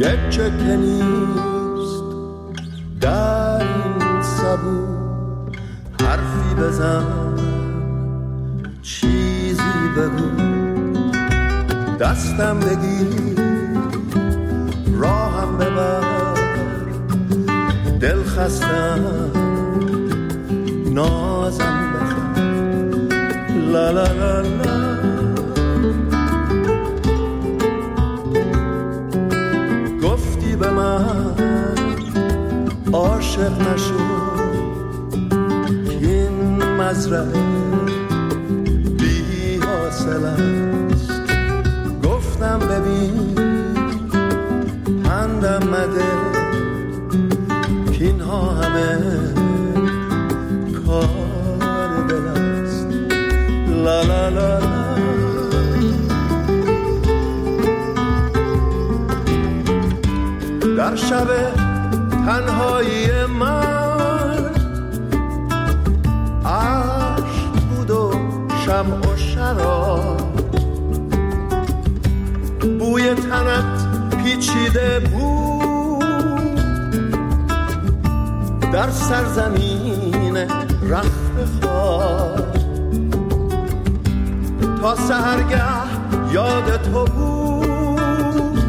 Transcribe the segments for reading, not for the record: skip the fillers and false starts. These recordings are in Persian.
یک چکه نیست در این سبو، حرفی بزن چیزی بگو، دستم بگیر راهم ببر، دل خستم نازم بخواه، لا لا لا لا. گفتی به من عاشق نشو، این مزرعه بی حاصل است. گفتم ببین پندم مده، که اینها همه کار دل است، لا لا لا لا. در شب تنهایی من عشق بود و شمع و شراب، بوی تنت پیچیده بود در سرزمین رخت خواب، تا سحرگه یاد تو بود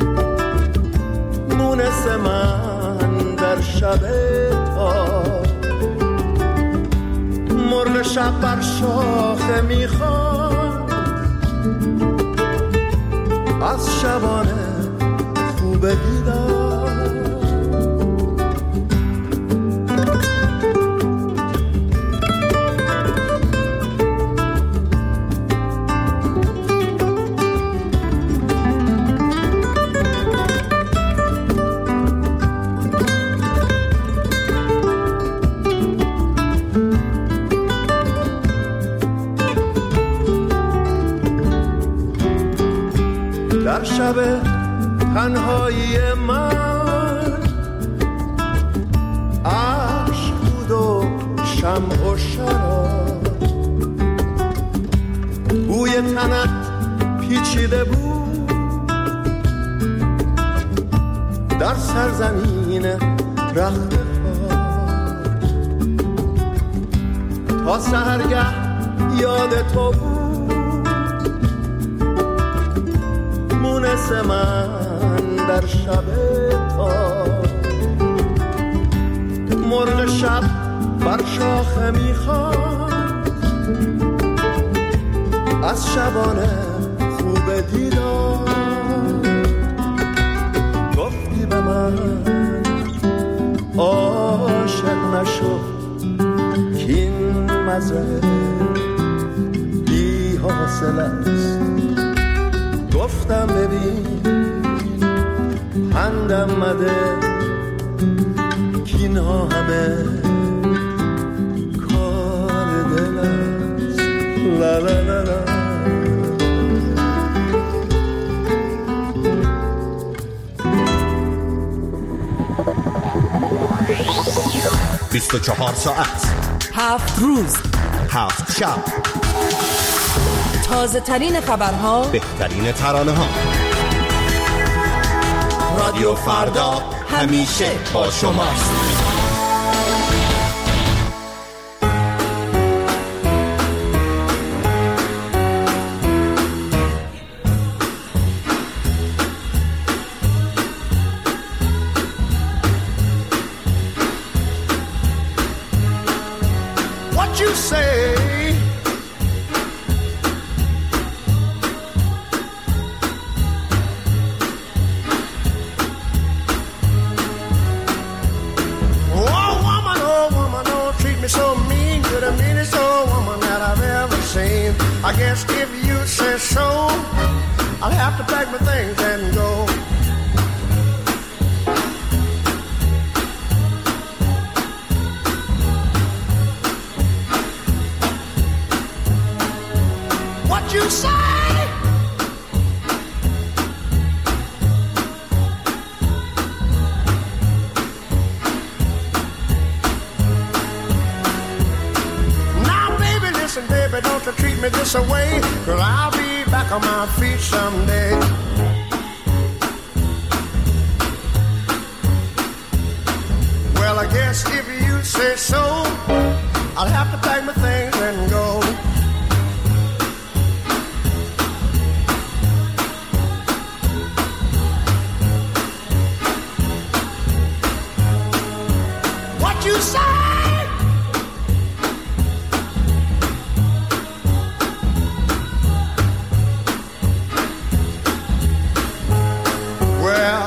مونس من در شب تاب. مرغ شب بر شاخه میخواد از شبانه خوب دیدار. در شب تنهایی من عشق بود و شمع و شراب، بوی تنت پیچیده بود در سرزمین رخت خواب، تا سحرگه یاد تو بود مونس من در شب تاب. مرغ شب بر شاخه میخواد از شبانه خوب دیدار. گفتی به من عاشق نشو، که این مزرعه بی حاصل است. گفتم ببین پندم مده، که اینها همه کار دل است، لا لا لا لا. 24 ساعت 7 روز 7 شب، تازه ترین خبرها، بهترین ترانه ها. رادیو فردا همیشه با شماست. What you say? I guess if you say so, I'll have to pack my things and go. What you say? Baby, don't you treat me this away, 'cause I'll be back on my feet someday. say so, I'll have to pack my things and go. What you say? Well,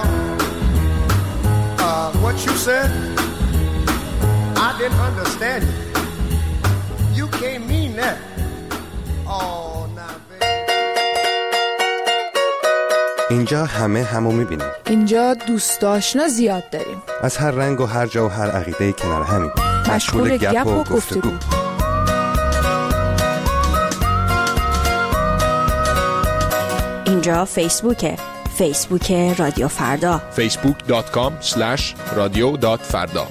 what you said, I didn't understand you. You can't mean that. Oh, now, baby. اینجا همه همو میبینیم. اینجا دوست آشنا زیاد داریم. از هر رنگ و هر جا و هر عقیده کنار همین. مشغول گپ و گفتگو. اینجا فیسبوکه. فیسبوک رادیو فردا. facebook.com/radio.farda.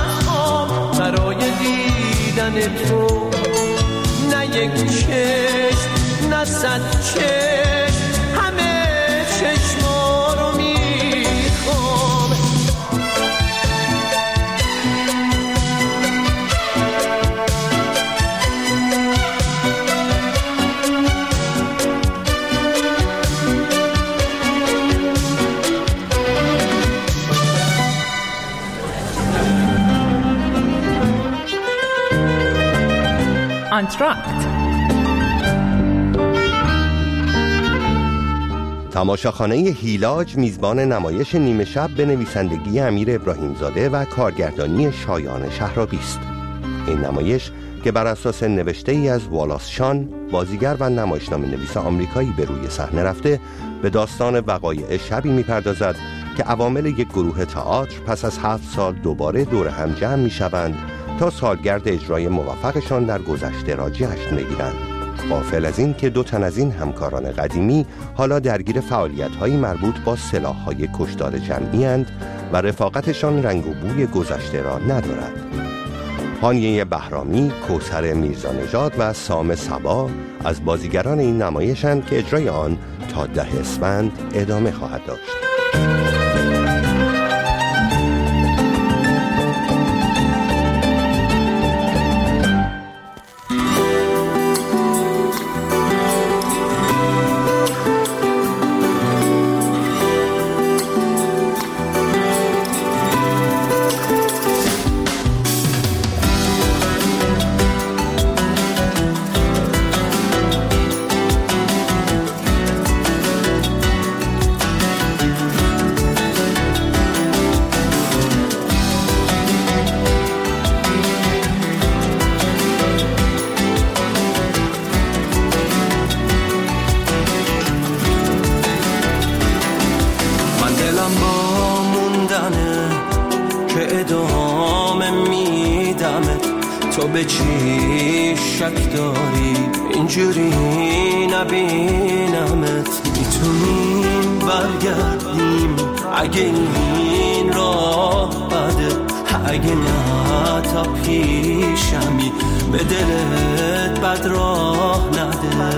تو نه یک چشم نه صد چشم همه چشما رو میخوام. آنتراکت. تماشاخانه هیلاج میزبان نمایش نیمه شب به نویسندگی امیر ابراهیمزاده و کارگردانی شایان شهرابی است. این نمایش که بر اساس نوشته ای از والاس شان، بازیگر و نمایشنامه نویس آمریکایی به روی صحنه رفته، به داستان وقایع شبی میپردازد که عوامل یک گروه تئاتر پس از 7 سال دوباره دور هم جمع میشوند تا سالگرد اجرای موفقشان در گذشته را جشن بگیرند. غافل از این که 2 تن از این همکاران قدیمی حالا درگیر فعالیت‌هایی مربوط با سلاح‌های کشتار جمعی اند و رفاقتشان رنگ و بوی گذشته را ندارد. هانیه بهرامی، کوثر میرزانژاد و سام صبا از بازیگران این نمایشند که اجرای آن تا 10 اسفند ادامه خواهد داشت. تو به چی شک داری اینجوری نبینمت؟ میتونیم برگردیم اگه این راه بده، اگه نه تا پیشمی به دلت بد راه نده.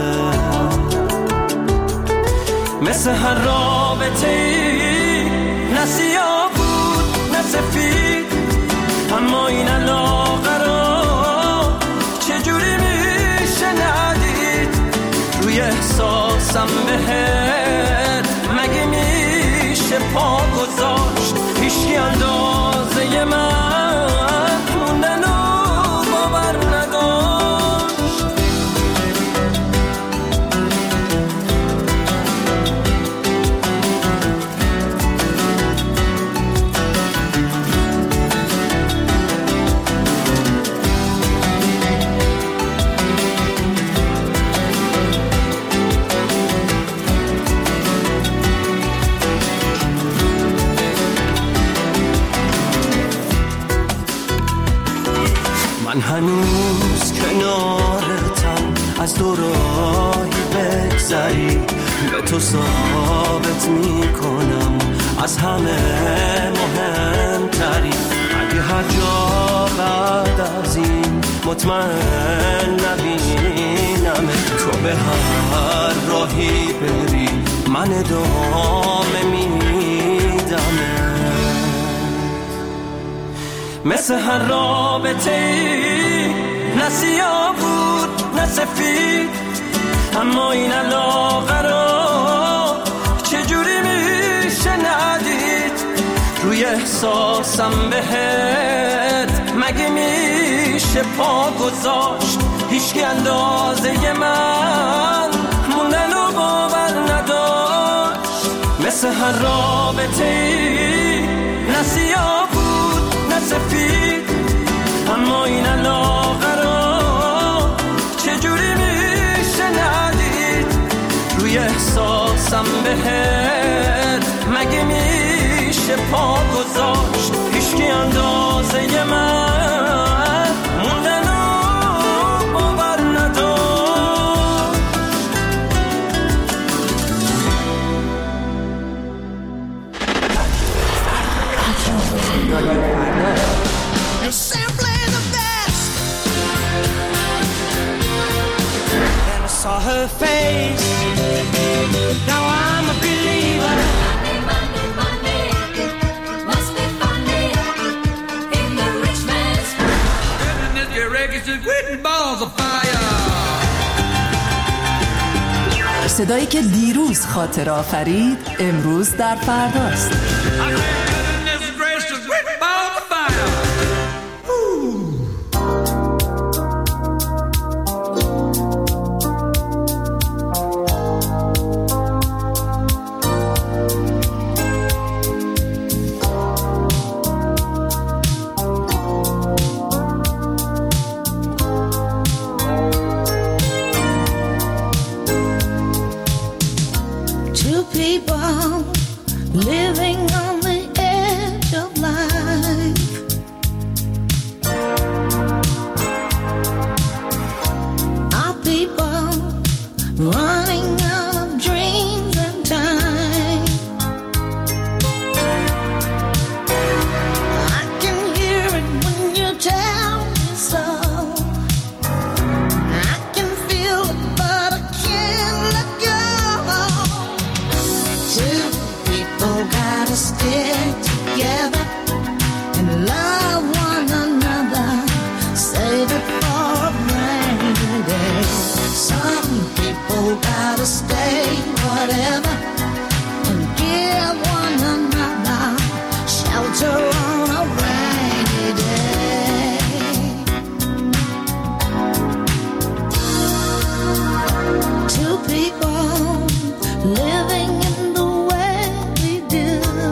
مثل هر رابطه ای نه سیاه بود نه سفید، اما این علاقه را چجوری میشه ندید؟ روی احساسم بهت مگه میشه پا گذاشت؟ هیچکی اندازه من موندن و باور نداشت. من هنوز کنارتم، از دورایی بگذری به تو ثابت میکنم از همه مهمتری. اگه هر جا بعد از این مطمئن نبینم، تو به هر راهی بری من ادامه میدم. مثل هر رابطه ای نه سیاه بود نه سفید، اما این علاقه را چجوری میشه ندید؟ روی احساسم بهت مگه میشه پا گذاشت؟ هیچکی اندازه من موندن و باور نداشت. مثل هر رابطه ای نه سیاه سفید، اما این علاقه را چجوری میشه ندید؟ روی احساسم بهت مگه میشه پا گذاشت؟ هیچکی اندازه من موندن و باور نداشت. You're simply the best. And I saw her her face. Now I'm a believer. Money, money, money, must be funny in the rich man's goodness, your records are written balls of fire. صدایی که دیروز خاطر آفرید امروز در فرداست. Living on the edge of life, our people running out of dreams and time. I can hear it when you tell me so. I can feel it, but I can't let go. Gotta stick together and love one another. Save it for a rainy day. Some people gotta stay whatever and give one another shelter on a rainy day. Two people living in the way we do.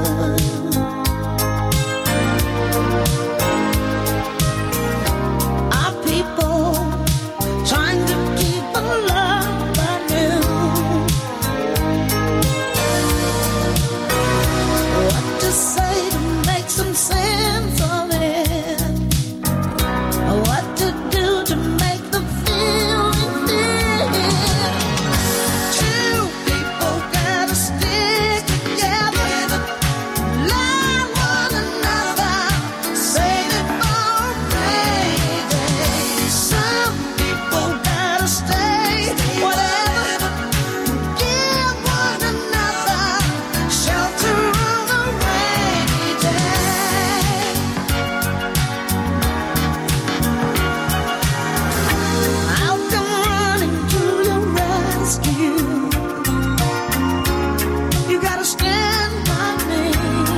Our people trying to keep a love anew. What to say to make some sense of it? What to do to make the feeling fit? Two people gotta stick together, love one another, save it for a rainy day. Some people gotta stay whatever, give one another shelter on a rainy day. I'll come running to your rescue. You gotta stand by me.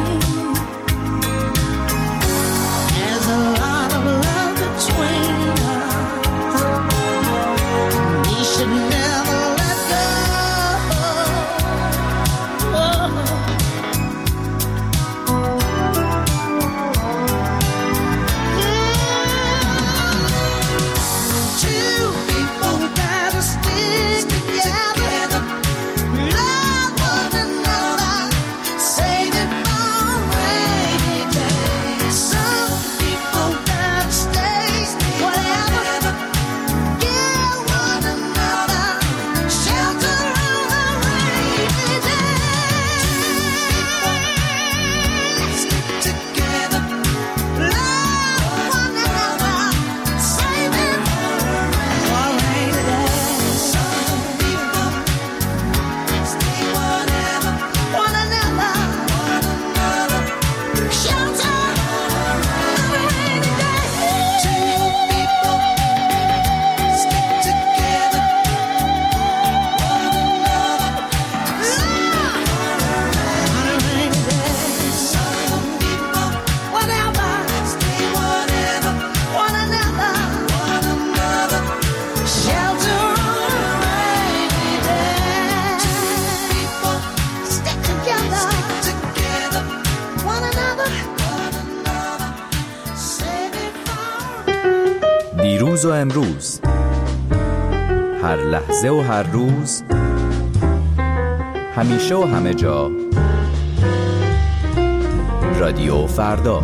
There's a lot of love between us. We should never let go. Two people gotta stick together, love one another, save it for a rainy day. Some people gotta stay whatever, give one another shelter on a rainy day. Stick together, love one another, save it for a rainy day. Some people stay whatever, one another, shelter on a rainy day. Two people stick together, one another, on a rainy day. Some people whatever, stay whatever, one another, shelter on a rainy day. Two people stick together, one another, save it for. دیروز و امروز، هر لحظه و هر روز، همیشه و همه جا، رادیو فردا.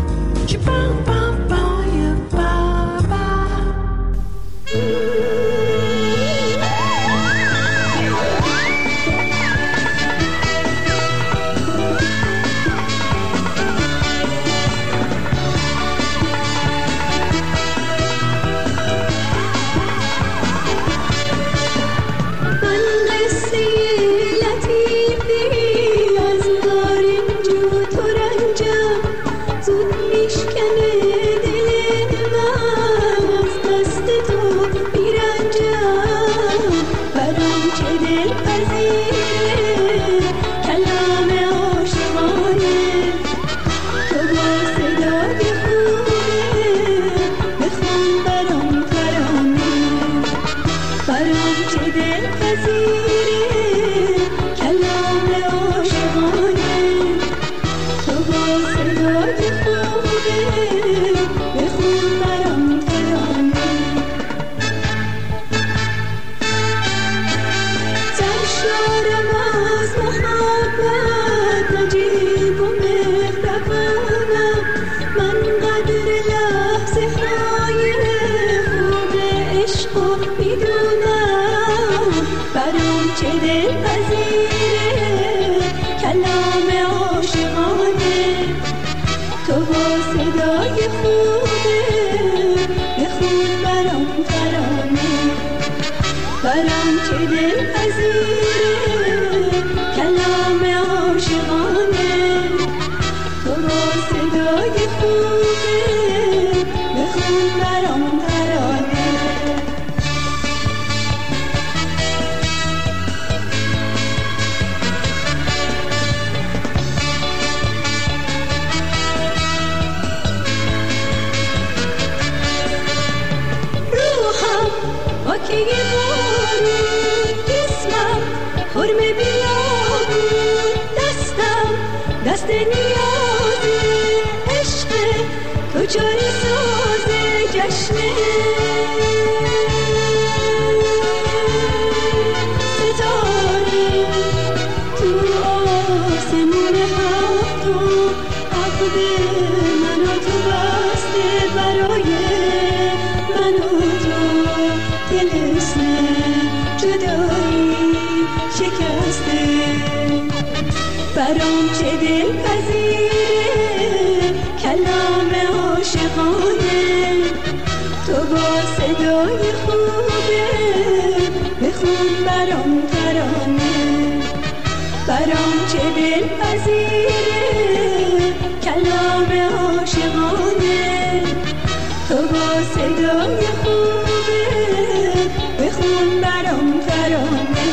برام که دلپذیره کلام عاشقانه تو با صدای خوبه بخون برام ترانه روحم واکه بارون جسمم حرم بیابون دستم دست نیازه عشق تو جاری سازه جشنه ستاره تو آسمون هفتم عقد من و تو بسته برای من و تو طلسم جدایی شکسته برام چه دلپذیره کلام عاشقانه تو با صدای خوبه بخون برام ترانه برام چه دلپذیره کلام عاشقانه تو با صدای خوبه بخون برام ترانه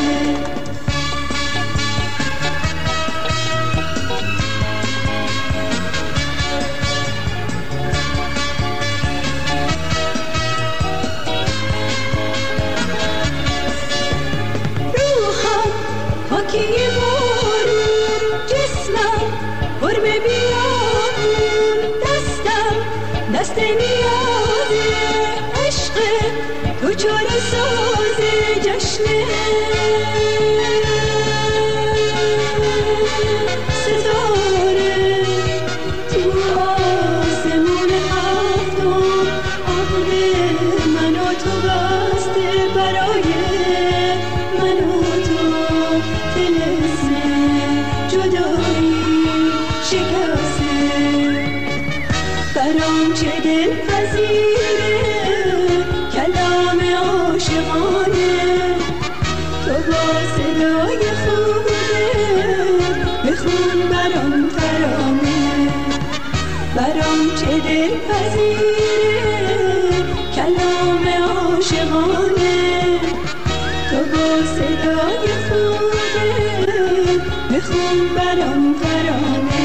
که بارون جسمم حرم بیابون دستم دست نیازه عشق تو چاره سازه جشنه ستاره تو آسمون هفتم عقد من و تو بسته برای من و تو طلسم جدایی شکسته برام چه دلپذیره کلام عاشقانه تو با صدای خوبه بخون برام ترانه برام چه دلپذیره کلام عاشقانه تو با صدای خوبه بخون برام ترانه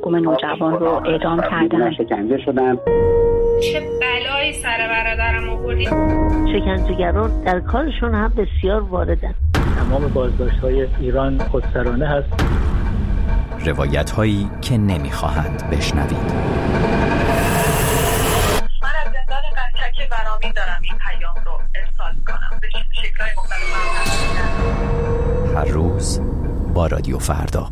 محکوم نوجوان رو اعدام کردن. شکنجه شدن. چه بلایی سر برادرم آوردید. شکنجهگران در کارشون هم بسیار واردن. تمام بازداشت‌های ایران خودسرانه هست. روایت‌هایی که نمی‌خواهند بشنوید. من از زندان قزچک برامین دارم این پیام رو ارسال می‌کنم به شکل‌های مختلف. هر روز با رادیو فردا.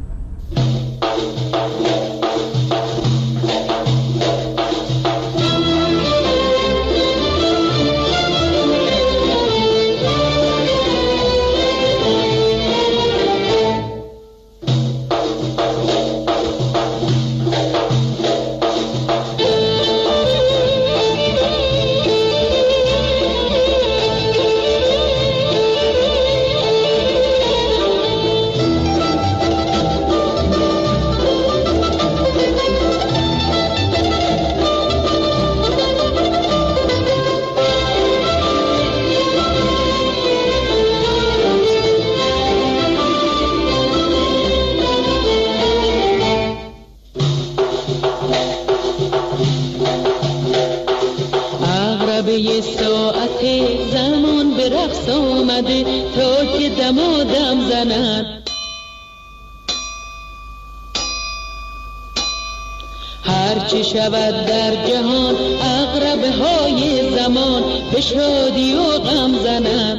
یه ساعت زمان به رقص آمده تا که دمادم زند. هرچه شود در جهان عقربه های زمان به شادی و غم زند.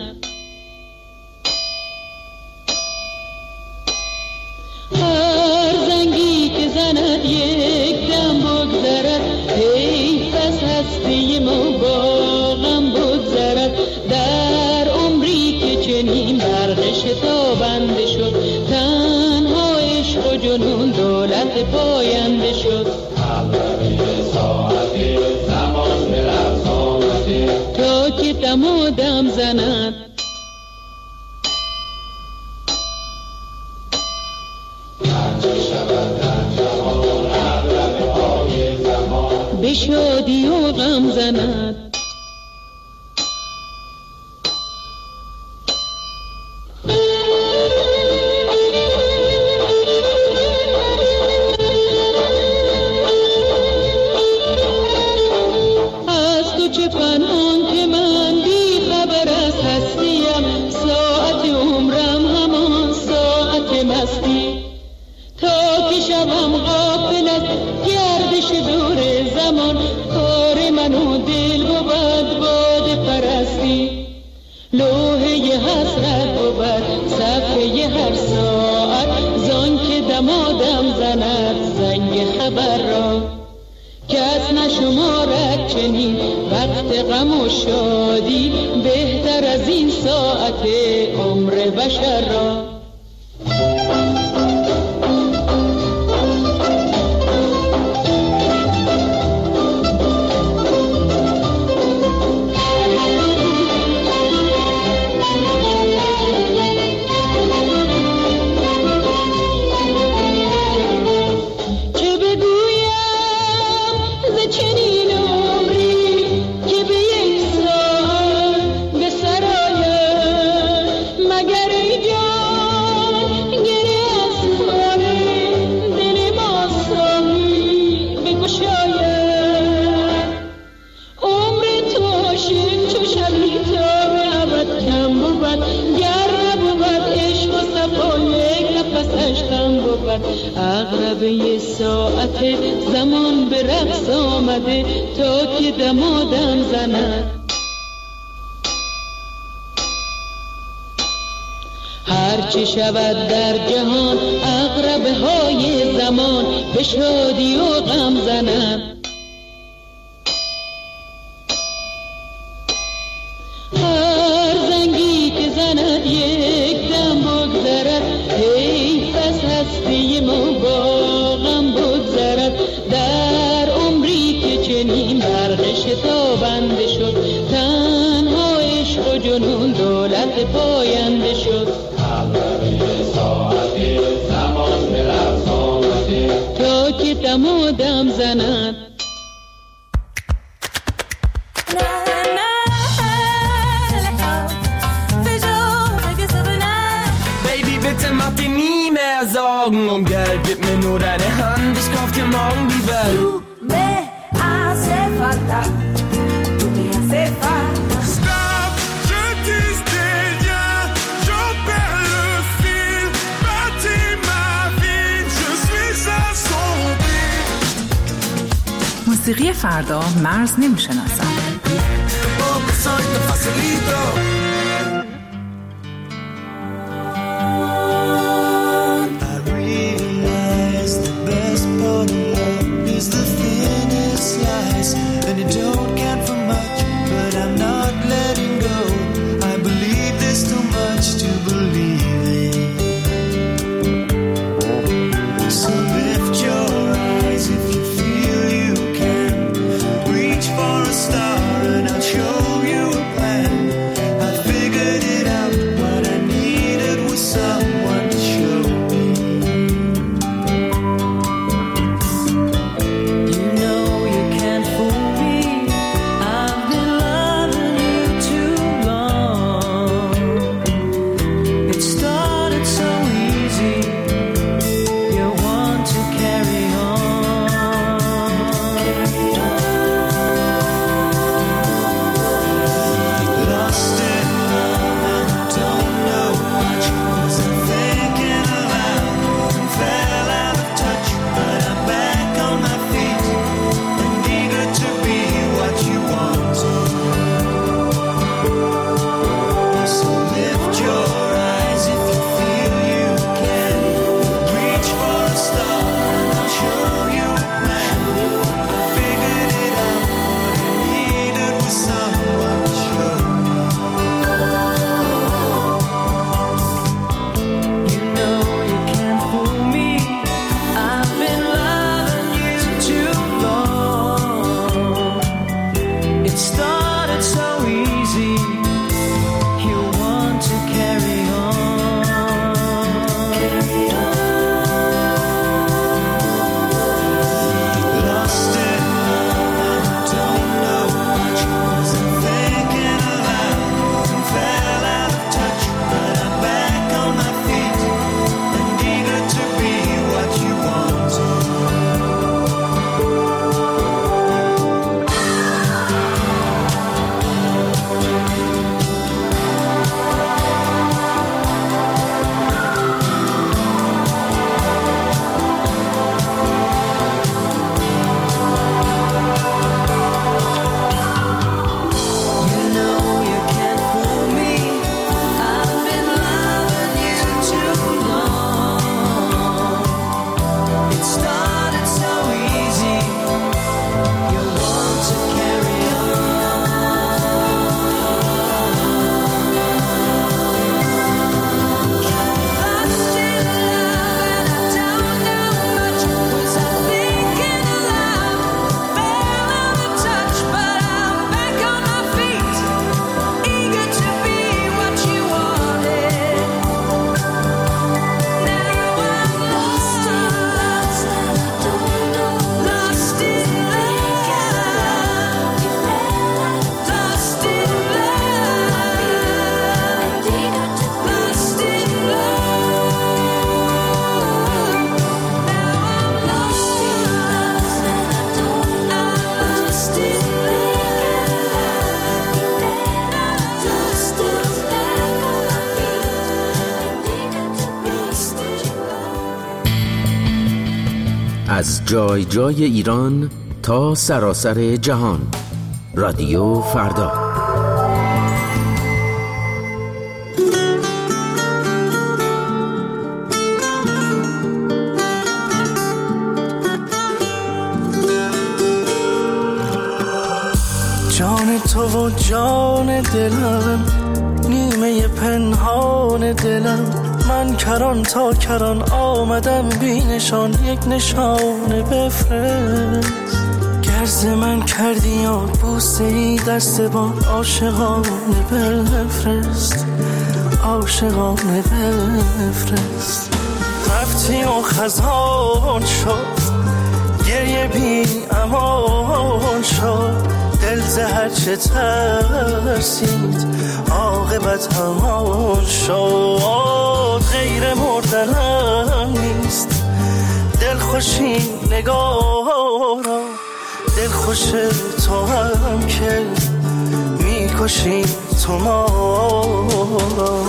هر زنگی که زند یک دم بگذرد، حیف از هستی ما با غم بگذرد. در عمری که چنین برق شتابنده شد، تنها عشق و جنون دولت پاینده شد. ساعتی زمان به رقص آمده تا که دمادم زند. به شادی و غم زند. از تو چه پنهان که من بی خبر از هستیم، ساعت عمرم همان ساعت مستی. تا که شبم غافل از گردش دور زمان، کار من و دل بود باد پرستی. لوحه حسرت بود صفحه هر ساعت، زان که دمادم زند زنگ خبر را. کس نشمارد چنین وقت غم و شادی، بهتر از این ساعت عمر بشر را. عقربه ساعت زمان به رقص آمده تا که دمادم زند. هرچه شود در جهان عقربه های زمان به شادی و غم زند. هر زنگی که زند یک دم بگذرد، حیف از هستی ما با غم بگذرد. در عمری که چنین برق شتابنده شد، تنها عشق و جنون دولت پاینده شد. ساعتی زمان به رقص آمده تا که دمادم زند. Bitte mach dir nie mehr Sorgen um Geld, gib mir nur deine Hand. Ich kauf dir lugar. Tú me hace falta, tú me hace falta. Stop, je dis rien, j'en perds le fil. Bâtis ma vie, je suis assombri. موسیقی فردا مرز نمیشناسد. And you don't count for much, but I'm not letting go. I believe there's too much to believe in. So lift your eyes if you feel you can. Reach for a star and I'll show you a plan. I figured it out, what I needed was someone to show me. You know you can't fool. از جای جای ایران تا سراسر جهان. رادیو فردا. جان تو و جان دلم، نیمه پنهان دلم، من کران تا کران آمدم بی نشان، یک نشانه بفرست. گرز من کردی یاد بوسه ای دست باد، عاشقانه بفرست، عاشقانه بفرست. رفتی و خزان شد، گریه بی امان شد، دل زهر چه ترسید، عاقبت همان شد. غیر مردنم نیست، دل دلخوشی نگاه را، دلخوش تو هم که میکشی تو ما را.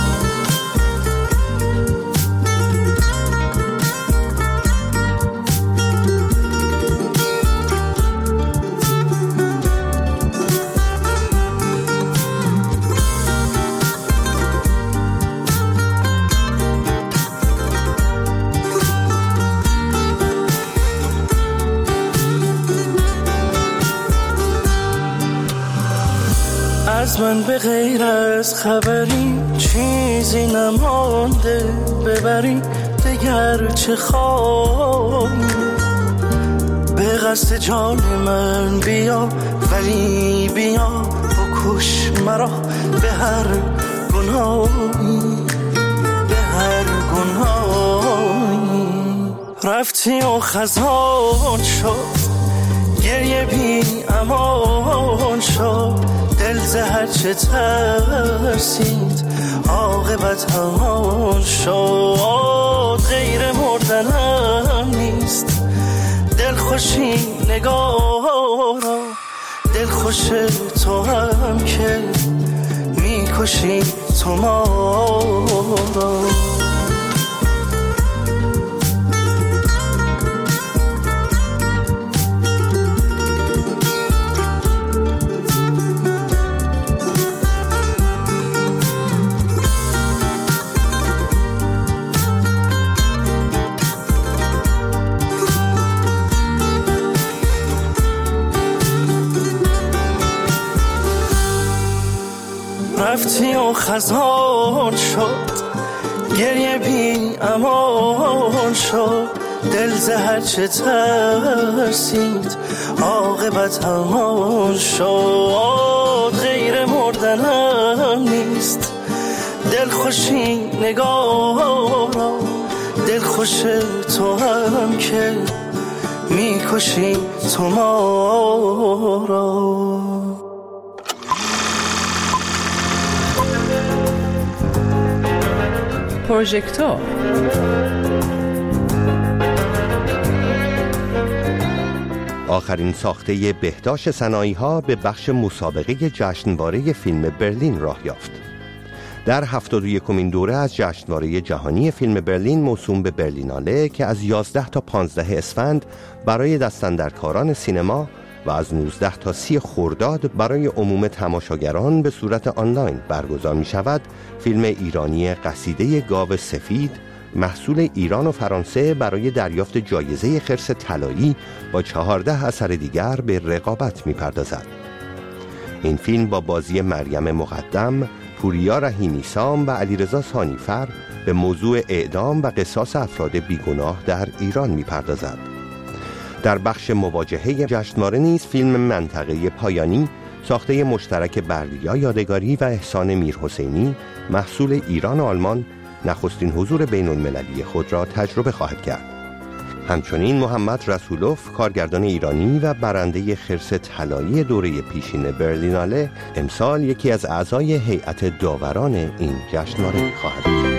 از من به غیر از خبری چیزی نمانده، ببری دگر چه خواهی. به قصد جان من بیا ولی بیا بکش مرا به هر گناهی، به هر گناهی. رفتی و خزان شد گریه بی امان شد، دل زهر چه ترسید عاقبت همان شد. غیر مردنم نیست دلخوشی نگاه را، دلخوش تو هم که میکشی تو ما را. رفتی و خزان شد گریه بی امان شد، دل زهر چه ترسید عاقبت همان شد. غیر مردنم نیست دلخوشی نگاه را، دلخوش تو هم که میکشی تو ما را. پروژکتور آخرین ساخته بهداشت صنایع ها به بخش مسابقه جشنواره فیلم برلین راه یافت. در 71مین دوره از جشنواره جهانی فیلم برلین موسوم به برلیناله که از 11 تا 15 اسفند برای دستاندرکاران سینما و از 19 تا 30 خرداد برای عموم تماشاگران به صورت آنلاین برگزار می شود، فیلم ایرانی قصیده گاو سفید محصول ایران و فرانسه برای دریافت جایزه خرس طلایی با 14 اثر دیگر به رقابت می پردازد. این فیلم با بازی مریم مقدم، پوریا رحیمی سام و علیرضا ثانیفر به موضوع اعدام و قصاص افراد بیگناه در ایران می پردازد. در بخش مواجهه جشنواره نیز فیلم منطقه پایانی ساخته مشترک بردیا یادگاری و احسان میرحسینی محصول ایران و آلمان نخستین حضور بین المللی خود را تجربه خواهد کرد. همچنین محمد رسولوف کارگردان ایرانی و برنده خرس طلایی دوره پیشین برلیناله امسال یکی از اعضای هیئت داوران این جشنواره خواهد بود.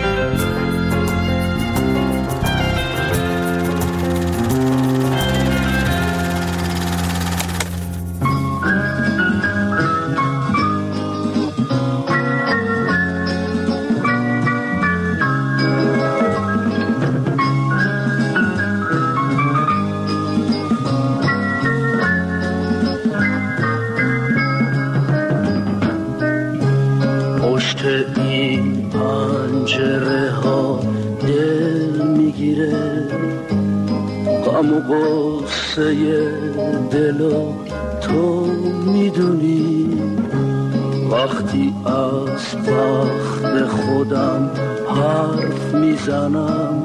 این پنجره ها دل میگیره، غم و غصه دلو تو میدونی. وقتی از بخت خودم حرف میزنم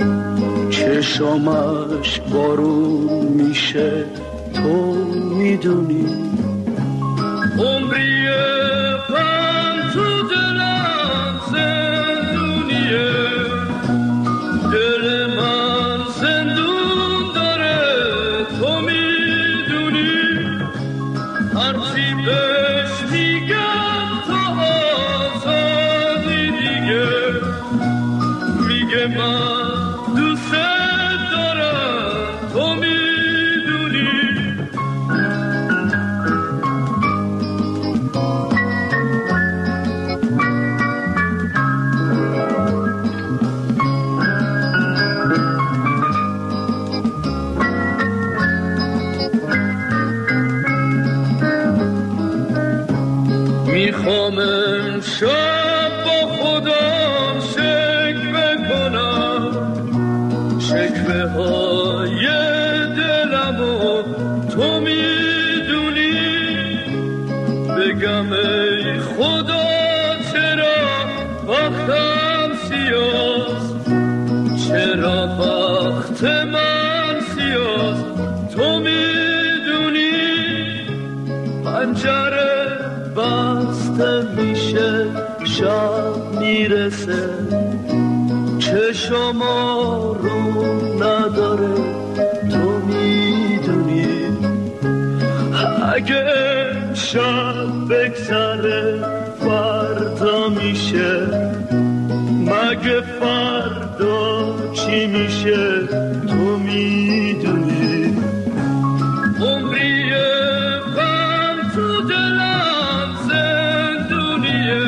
چشمش بارون میشه تو میدونی. عمریه من دوست دارم میخوام امشب با خودم شکوه کنم، شکوه های دلمو تو میدونی، بگم ای خدا چرا وقتم سیاست، چرا وقت من سیاست، تو میدونی پنجره بسته میشه شب میرسه، چشما رو نداره تو میدونی، اگه شب بگذره فردا میشه، مگه فردا چی میشه تو میدونی، عمری غم تو دلم زندونیه،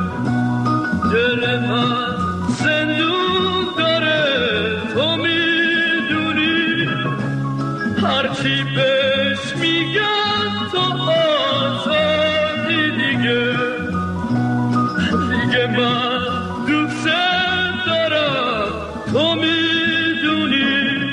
دل من زندون داره تو میدونی، هرچی بهش میگن تو آزادی دیگه، دیگه من دوست دارم تو میدونی.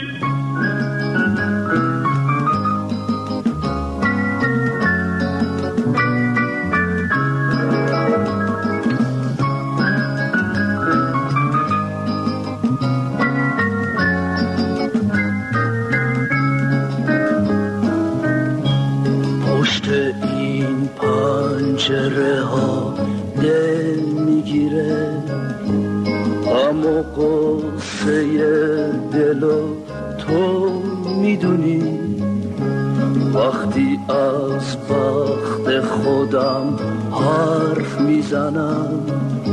پشت این پنجره ها دل میگیره، اما قصه دلو تو میدونی، وقتی از بخت خودم حرف میزنم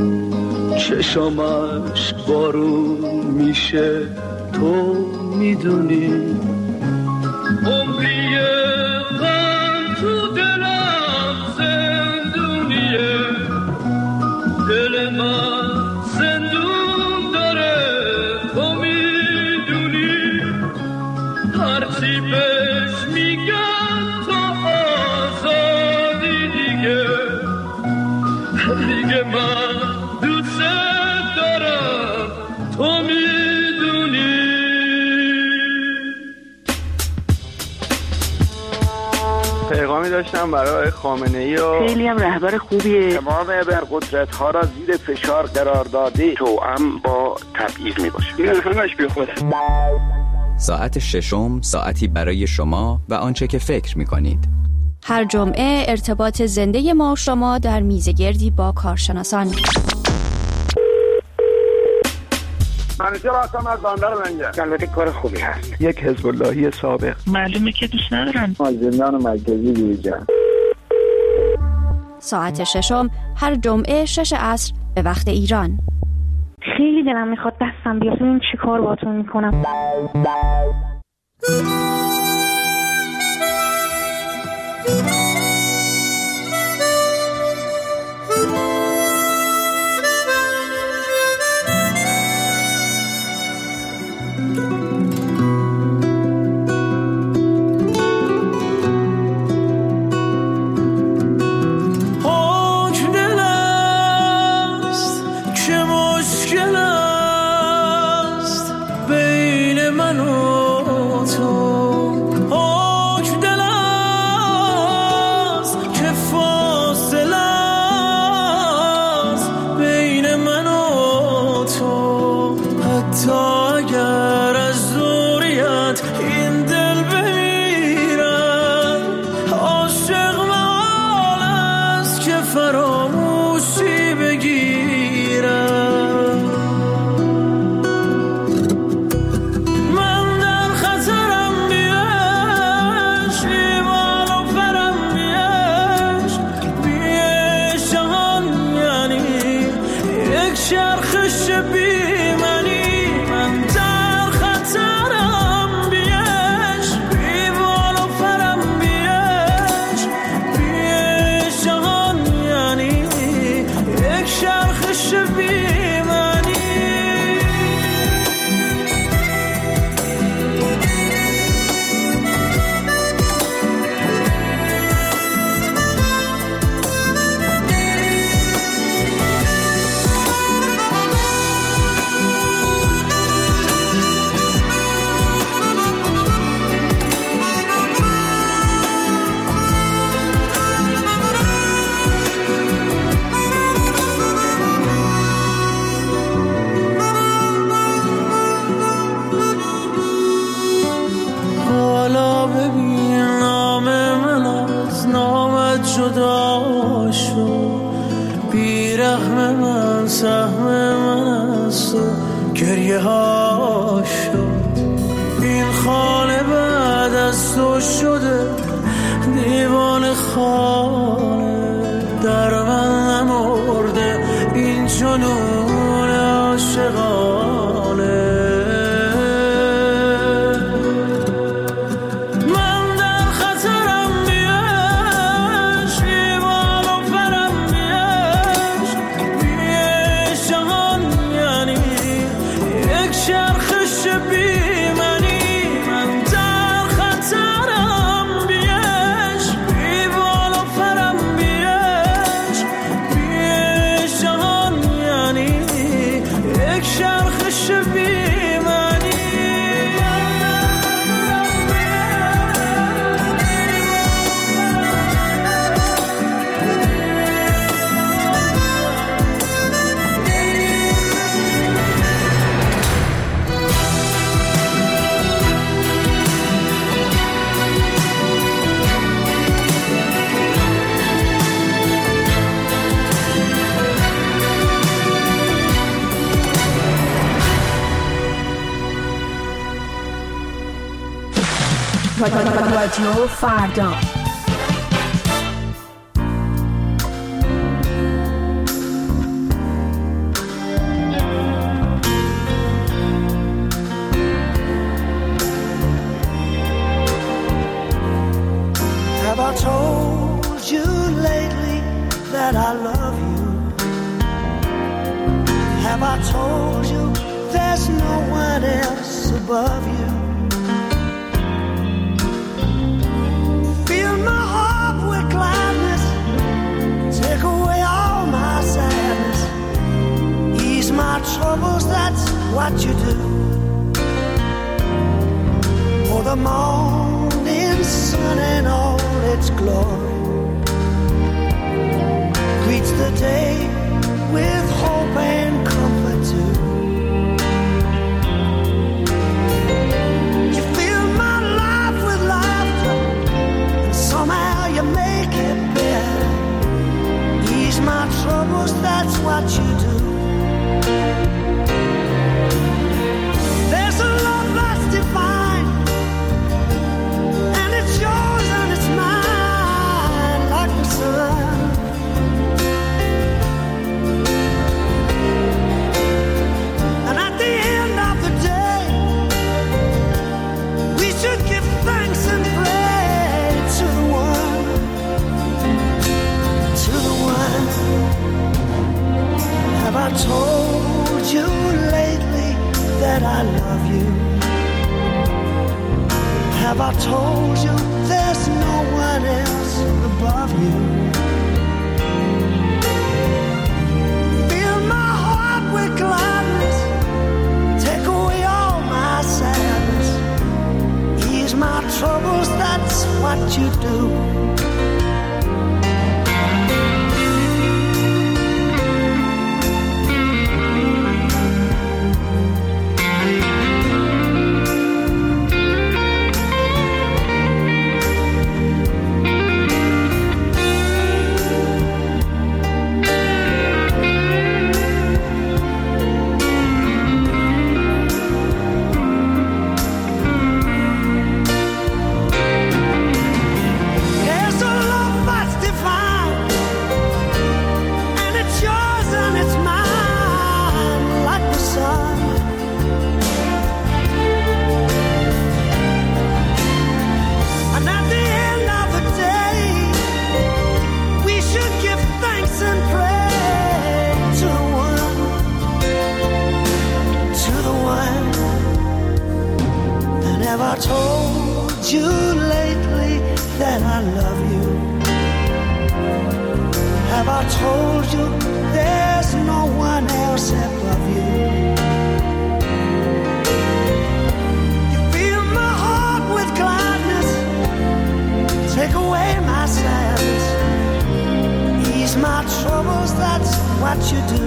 چشمش بارون میشه تو میدونی، عمری غم تو دلم زندونیه، دل من زندون داره تو میدونی، هرچی بهش میگن تو آزادی دیگه، دیگه من دوست دارم تو میدونی. پیغامی داشتم برای خامنه‌ای و خیلی هم رهبر خوبیه، تمام ابرقدرت ها را زیر فشار قرار داده، توأم با تبعیض میباشه، این همش بی خوده. ساعت ششم ساعتی برای شما و آنچه که فکر می‌کنید. هر جمعه ارتباط زنده ما و شما در میزگردی با کارشناسان. منیجر هستم از بندر منجر. البته کار خوبی هست. یک حزب اللهی سابق. معلومه که دوست ندارم. زندان مرکزی دیویژن. ساعت ششم هر جمعه 6 عصر به وقت ایران. خیلی دلم میخواد دستم بیاد ببین چی کار باهاتون میکنم. من و تو جدا شد، بیرحم من سهم من از تو گریه ها شد. این خانه بعد از تو شده دیوان خانه، در من نمرده این جنون عاشقانه. رادیو فردا. Have I told you lately that I love you? Have I told you there's no one else above you? Fill my heart with gladness, take away all my sadness, ease my troubles, that's what you do. For the morning sun and all its glory greets the day with hope and comfort too. You fill my life with laughter, and somehow you make it better. Ease my troubles, that's what you do. There's a love that's divine, and it's yours and it's mine, like the sun. And at the end of the day, we should give thanks and pray to the one, to the one. Have I told you lately that I love you? Have I told you there's no one else above you? Fill my heart with gladness, take away all my sadness, ease my troubles, that's what you do. There's a love that's divine, and it's yours and it's mine, like the sun. And at the end of the day, we should give thanks and pray to the one, to the one. And have I told you lately that I love you? Have I told you there's no one else above you? You fill my heart with gladness, take away my sadness, ease my troubles, that's what you do.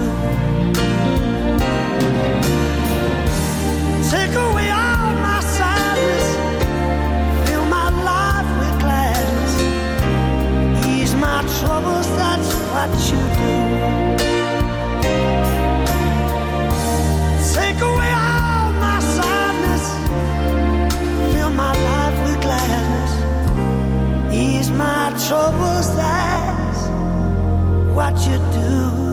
Take away all my sadness, fill my life with gladness, ease my what you do.